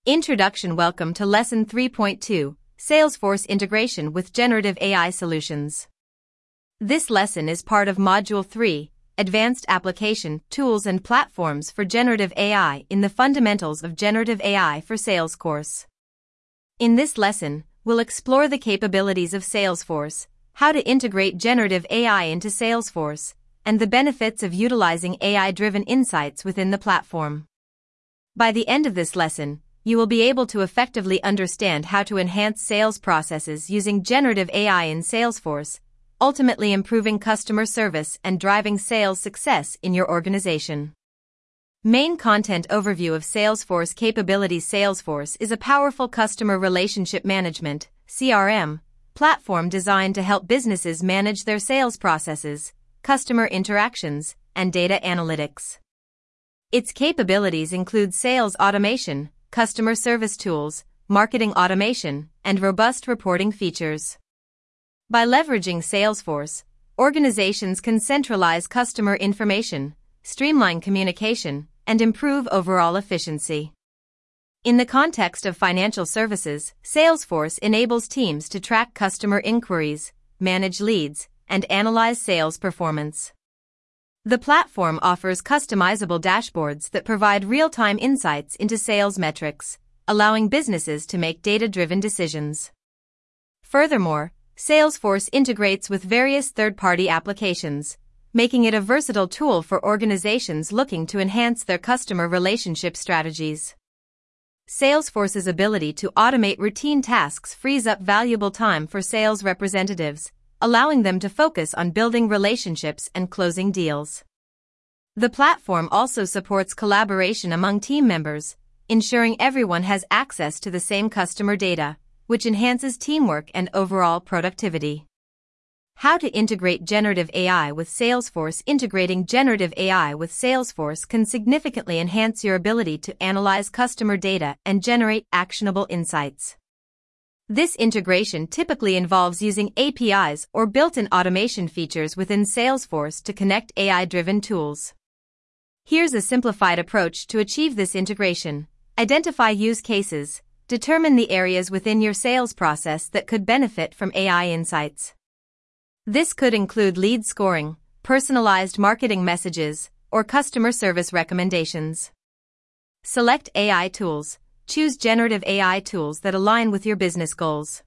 Introduction. Welcome to Lesson 3.2, Salesforce Integration with Generative AI Solutions. This lesson is part of Module 3, Advanced Application, Tools and Platforms for Generative AI in the Fundamentals of Generative AI for Sales course. In this lesson, we'll explore the capabilities of Salesforce, how to integrate generative AI into Salesforce, and the benefits of utilizing AI-driven insights within the platform. By the end of this lesson, you will be able to effectively understand how to enhance sales processes using generative AI in Salesforce, ultimately improving customer service and driving sales success in your organization. Main content overview of Salesforce capabilities. Salesforce is a powerful customer relationship management (CRM) platform designed to help businesses manage their sales processes, customer interactions, and data analytics. Its capabilities include sales automation, customer service tools, marketing automation, and robust reporting features. By leveraging Salesforce, organizations can centralize customer information, streamline communication, and improve overall efficiency. In the context of financial services, Salesforce enables teams to track customer inquiries, manage leads, and analyze sales performance. The platform offers customizable dashboards that provide real-time insights into sales metrics, allowing businesses to make data-driven decisions. Furthermore, Salesforce integrates with various third-party applications, making it a versatile tool for organizations looking to enhance their customer relationship strategies. Salesforce's ability to automate routine tasks frees up valuable time for sales representatives, allowing them to focus on building relationships and closing deals. The platform also supports collaboration among team members, ensuring everyone has access to the same customer data, which enhances teamwork and overall productivity. How to integrate generative AI with Salesforce. Integrating generative AI with Salesforce can significantly enhance your ability to analyze customer data and generate actionable insights. This integration typically involves using APIs or built-in automation features within Salesforce to connect AI-driven tools. Here's a simplified approach to achieve this integration. Identify use cases. Determine the areas within your sales process that could benefit from AI insights. This could include lead scoring, personalized marketing messages, or customer service recommendations. Select AI tools. Choose generative AI tools that align with your business goals.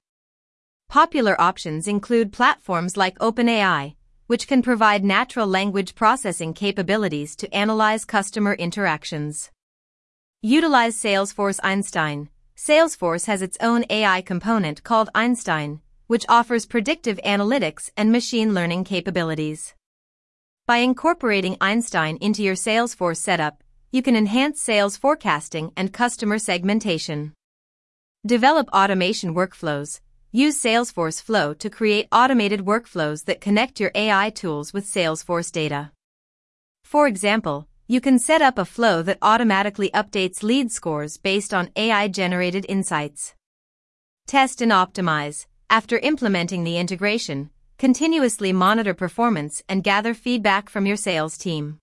Popular options include platforms like OpenAI, which can provide natural language processing capabilities to analyze customer interactions. Utilize Salesforce Einstein. Salesforce has its own AI component called Einstein, which offers predictive analytics and machine learning capabilities. By incorporating Einstein into your Salesforce setup, you can enhance sales forecasting and customer segmentation. Develop automation workflows. Use Salesforce Flow to create automated workflows that connect your AI tools with Salesforce data. For example, you can set up a flow that automatically updates lead scores based on AI-generated insights. Test and optimize. After implementing the integration, continuously monitor performance and gather feedback from your sales team.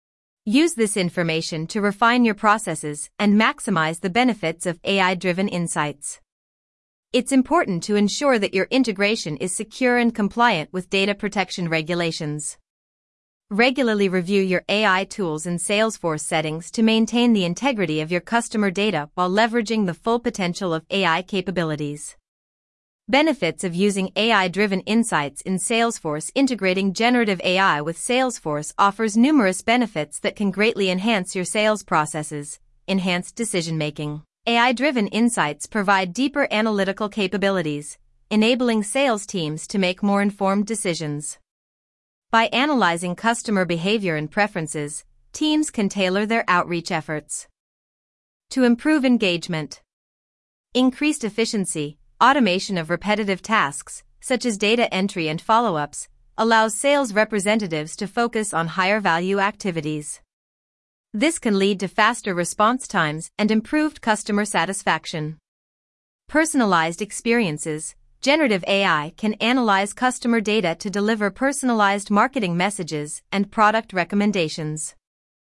Use this information to refine your processes and maximize the benefits of AI-driven insights. It's important to ensure that your integration is secure and compliant with data protection regulations. Regularly review your AI tools and Salesforce settings to maintain the integrity of your customer data while leveraging the full potential of AI capabilities. Benefits of using AI-driven insights in Salesforce. Integrating generative AI with Salesforce offers numerous benefits that can greatly enhance your sales processes. Enhanced decision-making. AI-driven insights provide deeper analytical capabilities, enabling sales teams to make more informed decisions. By analyzing customer behavior and preferences, teams can tailor their outreach efforts. To improve engagement. Increased efficiency. Automation of repetitive tasks, such as data entry and follow-ups, allows sales representatives to focus on higher-value activities. This can lead to faster response times and improved customer satisfaction. Personalized experiences. Generative AI can analyze customer data to deliver personalized marketing messages and product recommendations.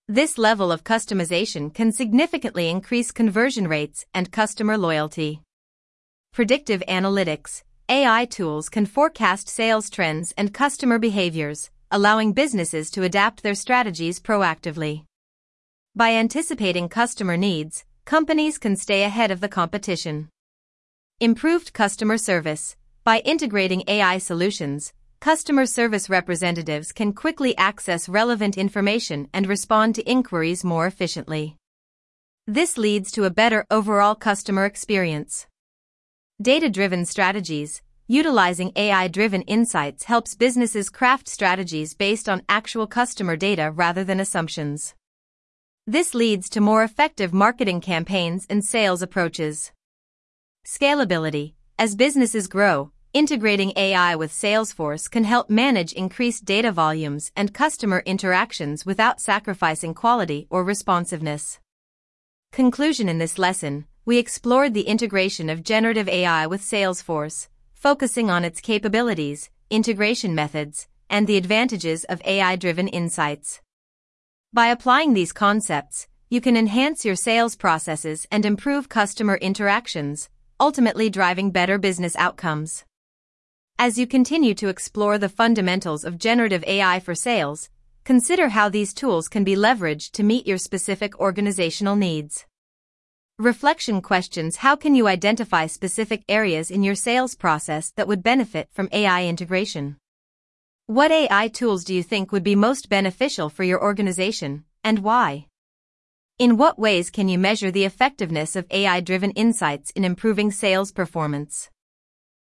This level of customization can significantly increase conversion rates and customer loyalty. Predictive analytics. AI tools can forecast sales trends and customer behaviors, allowing businesses to adapt their strategies proactively. By anticipating customer needs, companies can stay ahead of the competition. Improved customer service. By integrating AI solutions, customer service representatives can quickly access relevant information and respond to inquiries more efficiently. This leads to a better overall customer experience. Data-driven strategies. Utilizing AI-driven insights helps businesses craft strategies based on actual customer data rather than assumptions. This leads to more effective marketing campaigns and sales approaches. Scalability. As businesses grow, integrating AI with Salesforce can help manage increased data volumes and customer interactions without sacrificing quality or responsiveness. Conclusion. In this lesson, we explored the integration of generative AI with Salesforce, focusing on its capabilities, integration methods, and the advantages of AI-driven insights. By applying these concepts, you can enhance your sales processes and improve customer interactions, ultimately driving better business outcomes. As you continue to explore the fundamentals of generative AI for sales, consider how these tools can be leveraged to meet your specific organizational needs. Reflection questions. How can you identify specific areas in your sales process that would benefit from AI integration? What AI tools do you think would be most beneficial for your organization, and why? In what ways can you measure the effectiveness of AI-driven insights in improving sales performance?